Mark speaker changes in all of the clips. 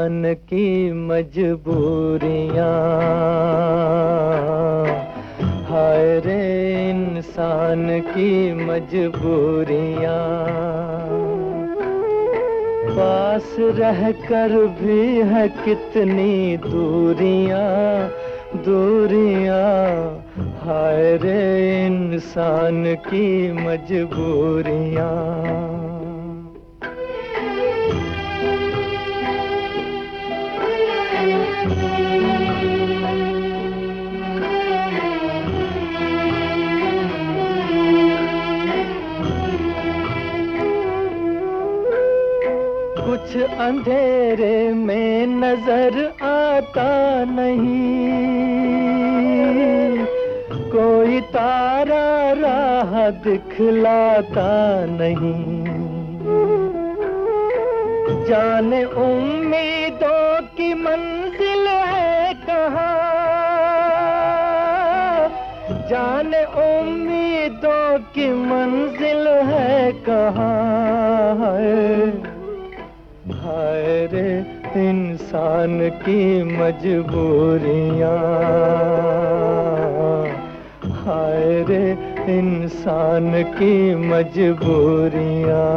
Speaker 1: इंसान की मजबूरियां, हाय रे इंसान की मजबूरियां। पास रहकर भी है कितनी दूरियां, दूरियां, हाय रे इंसान की मजबूरियां। कुछ अंधेरे में नजर आता नहीं, कोई तारा राह दिखलाता नहीं। जाने उम्मीदों की मंजिल है कहाँ, जाने उम्मीदों की मंजिल है कहाँ। हाय रे इंसान की मजबूरियां, हाय रे इंसान की मजबूरियां।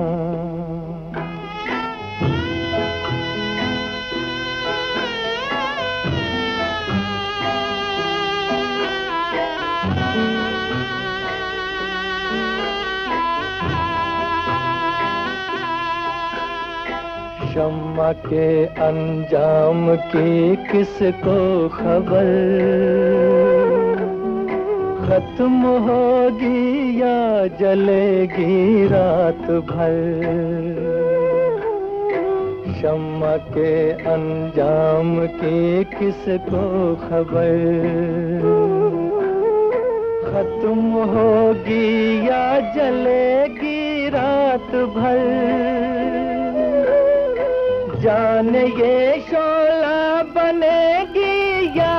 Speaker 1: शम्मा के अंजाम की किसको खबर, खत्म होगी या जलेगी रात भर। शम्मा के अंजाम की किसको खबर, खत्म होगी या जलेगी रात भर। जाने ये शोला बनेगी या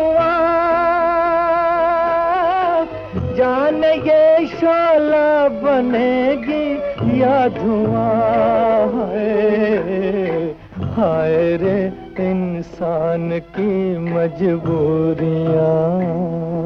Speaker 1: धुआं, जाने ये शोला बनेगी या धुआं। हाय रे इंसान की मजबूरियां।